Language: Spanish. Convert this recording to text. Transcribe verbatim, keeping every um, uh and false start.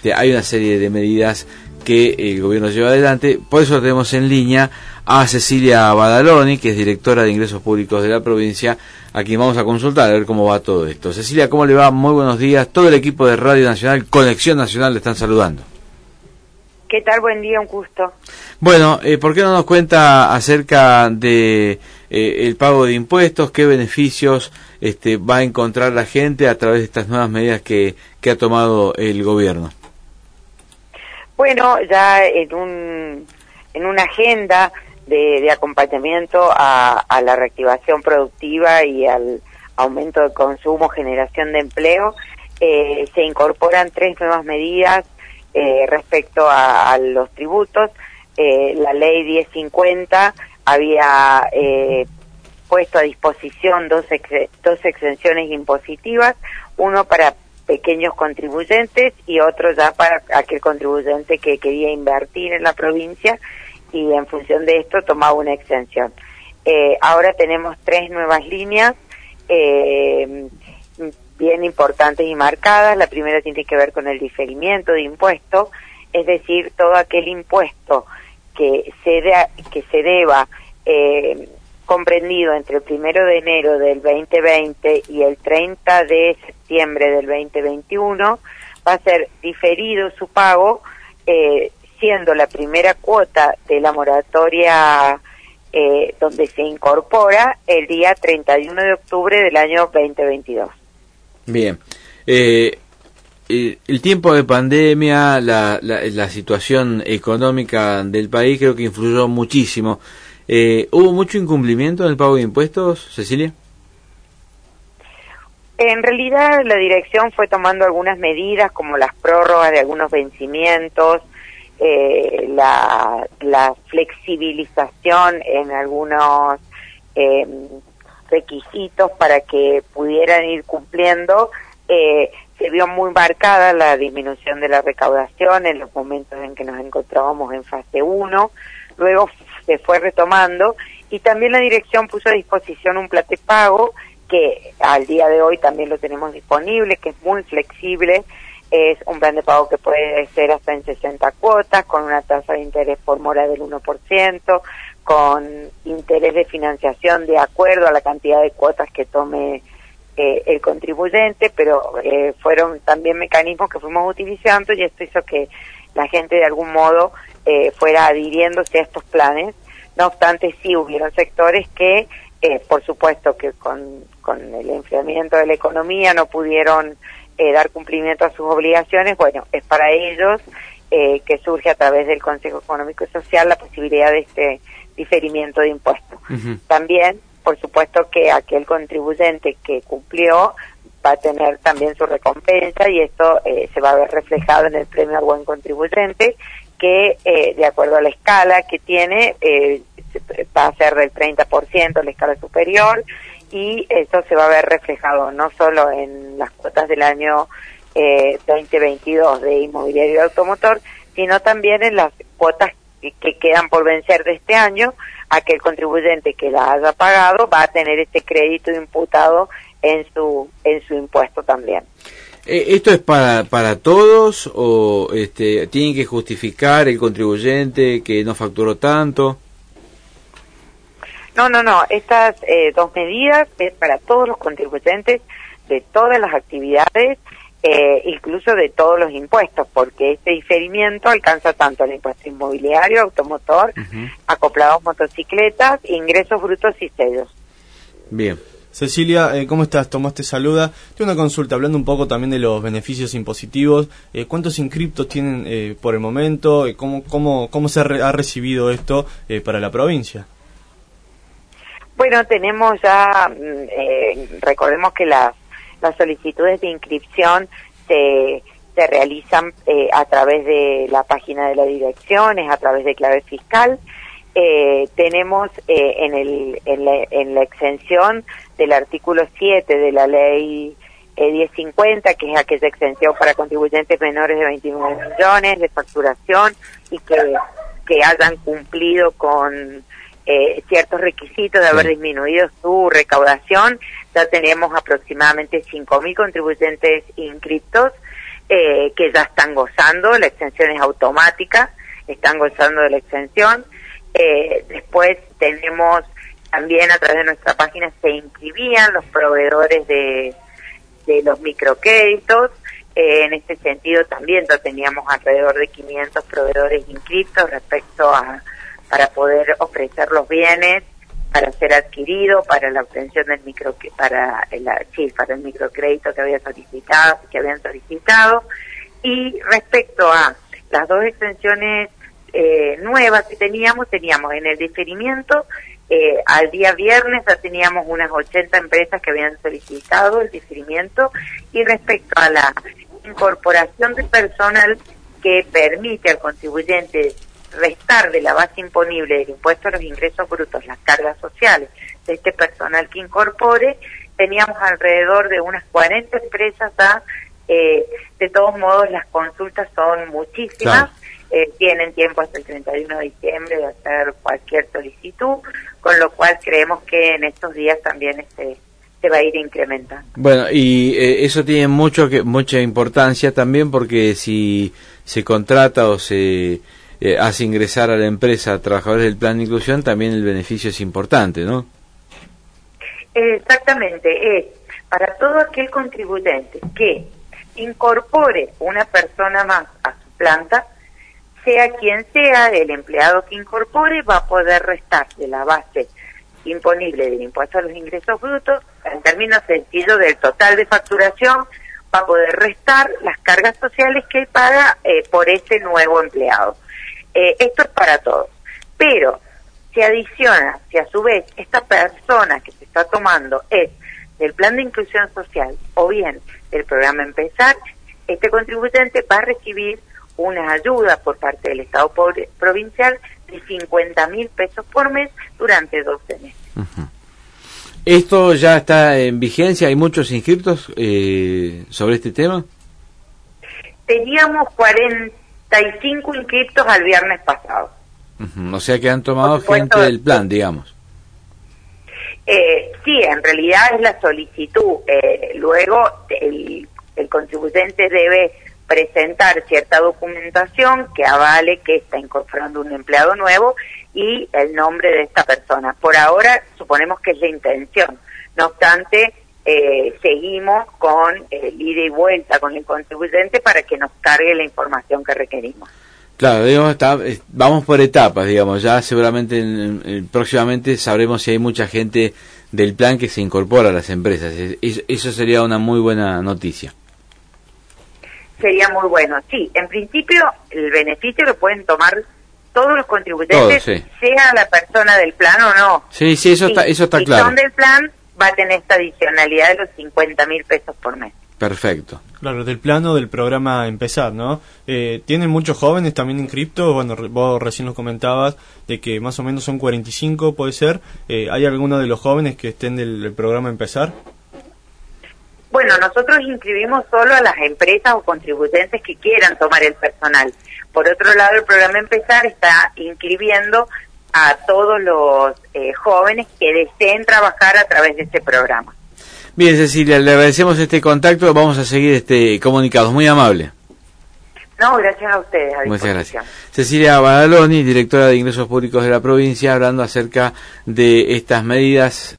este, hay una serie de medidas que el gobierno lleva adelante. Por eso tenemos en línea a Cecilia Badaloni, que es directora de Ingresos Públicos de la provincia, a quien vamos a consultar a ver cómo va todo esto. Cecilia, ¿cómo le va? Muy buenos días. Todo el equipo de Radio Nacional, Conexión Nacional, le están saludando. ¿Qué tal? Buen día, un gusto. Bueno, eh, ¿por qué no nos cuenta acerca de eh, el pago de impuestos? ¿Qué beneficios este, va a encontrar la gente a través de estas nuevas medidas que, que ha tomado el gobierno? Bueno, ya en un en una agenda de, de acompañamiento a, a la reactivación productiva y al aumento de consumo, generación de empleo, eh, se incorporan tres nuevas medidas eh, respecto a, a los tributos. Eh, la ley diez cincuenta había eh, puesto a disposición dos, ex, dos exenciones impositivas, uno para pequeños contribuyentes y otro ya para aquel contribuyente que quería invertir en la provincia y en función de esto tomaba una exención. Eh, ahora tenemos tres nuevas líneas eh, bien importantes y marcadas. La primera tiene que ver con el diferimiento de impuestos, es decir, todo aquel impuesto que se, de, que se deba eh, comprendido entre el primero de enero del veinte veinte y el treinta de septiembre del veinte veintiuno, va a ser diferido su pago, eh, siendo la primera cuota de la moratoria eh, donde se incorpora el día treinta y uno de octubre del año veinte veintidós. Bien. Eh, el, el tiempo de pandemia, la, la, la situación económica del país creo que influyó muchísimo. Eh, ¿Hubo mucho incumplimiento en el pago de impuestos, Cecilia? En realidad la dirección fue tomando algunas medidas como las prórrogas de algunos vencimientos, eh, la, la flexibilización en algunos eh, requisitos para que pudieran ir cumpliendo. Eh, se vio muy marcada la disminución de la recaudación en los momentos en que nos encontrábamos en fase uno, luego se fue retomando y también la dirección puso a disposición un platepago que al día de hoy también lo tenemos disponible, que es muy flexible, es un plan de pago que puede ser hasta en sesenta cuotas, con una tasa de interés por mora del uno por ciento, con interés de financiación de acuerdo a la cantidad de cuotas que tome eh, el contribuyente, pero eh, fueron también mecanismos que fuimos utilizando y esto hizo que la gente de algún modo eh, fuera adhiriéndose a estos planes. No obstante, sí hubieron sectores que, eh, por supuesto que con, con el enfriamiento de la economía no pudieron eh, dar cumplimiento a sus obligaciones. Bueno, es para ellos eh, que surge a través del Consejo Económico y Social la posibilidad de este diferimiento de impuestos. Uh-huh. También, por supuesto que aquel contribuyente que cumplió va a tener también su recompensa y esto eh, se va a ver reflejado en el premio al buen contribuyente, que eh, de acuerdo a la escala que tiene eh, va a ser del treinta por ciento la escala superior y eso se va a ver reflejado no solo en las cuotas del año eh, veinte veintidós de inmobiliario y automotor, sino también en las cuotas que, que quedan por vencer de este año. Aquel contribuyente que la haya pagado va a tener este crédito imputado en su en su impuesto también. ¿Esto es para para todos o este tiene que justificar el contribuyente que no facturó tanto? No, no, no. Estas eh, dos medidas es para todos los contribuyentes de todas las actividades, eh, incluso de todos los impuestos, porque este diferimiento alcanza tanto el impuesto inmobiliario, automotor, uh-huh. acoplados motocicletas, ingresos brutos y sellos. Bien. Cecilia, eh, ¿cómo estás? Tomás te saluda. Tengo una consulta, hablando un poco también de los beneficios impositivos. Eh, ¿Cuántos inscriptos tienen eh, por el momento? Eh, ¿Cómo, cómo, cómo se ha, re- ha recibido esto eh, para la provincia? Bueno, tenemos ya, eh, recordemos que las, las solicitudes de inscripción se, se realizan eh, a través de la página de la dirección, es a través de clave fiscal. Eh, tenemos eh, en, el, en, la, en la exención del artículo siete de la ley eh, diez cincuenta, que es aquella exención para contribuyentes menores de veintinueve millones de facturación y que, que hayan cumplido con eh, ciertos requisitos de haber disminuido su recaudación. Ya tenemos aproximadamente cinco mil contribuyentes inscriptos. eh, que ya están gozando, la extensión es automática, están gozando de la extensión. Eh, después tenemos también a través de nuestra página se inscribían los proveedores de, de los microcréditos. Eh, en este sentido también ya teníamos alrededor de quinientos proveedores inscritos respecto a para poder ofrecer los bienes para ser adquirido, para la obtención del micro para el sí, para el microcrédito que había solicitado, que habían solicitado. Y respecto a las dos extensiones eh, nuevas que teníamos, teníamos en el diferimiento, eh, al día viernes ya teníamos unas ochenta empresas que habían solicitado el diferimiento, y respecto a la incorporación de personal que permite al contribuyente restar de la base imponible del impuesto a los ingresos brutos las cargas sociales de este personal que incorpore, teníamos alrededor de unas cuarenta empresas ya. Eh, de todos modos, las consultas son muchísimas, claro. eh, tienen tiempo hasta el treinta y uno de diciembre de hacer cualquier solicitud, con lo cual creemos que en estos días también este se va a ir incrementando. Bueno, y eh, eso tiene mucho que mucha importancia también, porque si se contrata o se eh, hace ingresar a la empresa a trabajadores del plan de inclusión, también el beneficio es importante, ¿no? Exactamente, es para todo aquel contribuyente que incorpore una persona más a su planta, sea quien sea el empleado que incorpore, va a poder restar de la base imponible del impuesto a los ingresos brutos, en términos sencillos del total de facturación, va a poder restar las cargas sociales que él paga eh, por ese nuevo empleado. Eh, esto es para todos, pero se adiciona, si a su vez esta persona que se está tomando es del plan de inclusión social o bien del programa Empezar, este contribuyente va a recibir una ayuda por parte del Estado provincial de cincuenta mil pesos por mes durante doce meses. Uh-huh. ¿Esto ya está en vigencia? ¿Hay muchos inscriptos eh, sobre este tema? Teníamos cuarenta y cinco inscriptos al viernes pasado. Uh-huh. O sea que han tomado gente del plan, digamos. Eh, sí, en realidad es la solicitud. Eh, luego el, el contribuyente debe presentar cierta documentación que avale que está incorporando un empleado nuevo y el nombre de esta persona. Por ahora suponemos que es la intención. No obstante, eh, seguimos con el ida y vuelta con el contribuyente para que nos cargue la información que requerimos. Claro, digamos, está, vamos por etapas, digamos, ya seguramente en, en, próximamente sabremos si hay mucha gente del plan que se incorpora a las empresas. Eso sería una muy buena noticia. Sería muy bueno, sí. En principio, el beneficio lo pueden tomar todos los contribuyentes, Todo, sí. sea la persona del plan o no. Sí, sí, eso sí. está, eso está si claro. Si son del plan, va a tener esta adicionalidad de los cincuenta mil pesos por mes. Perfecto. Claro, del plano del programa Empezar, ¿no? Eh, ¿Tienen muchos jóvenes también inscriptos? Bueno, re, vos recién nos comentabas de que más o menos son cuarenta y cinco, puede ser. Eh, ¿Hay alguno de los jóvenes que estén del, del programa Empezar? Bueno, nosotros inscribimos solo a las empresas o contribuyentes que quieran tomar el personal. Por otro lado, el programa Empezar está inscribiendo a todos los eh, jóvenes que deseen trabajar a través de este programa. Bien, Cecilia, le agradecemos este contacto, vamos a seguir este comunicados, muy amable. No, gracias a ustedes. A Muchas gracias. Cecilia Badaloni, directora de Ingresos Públicos de la provincia, hablando acerca de estas medidas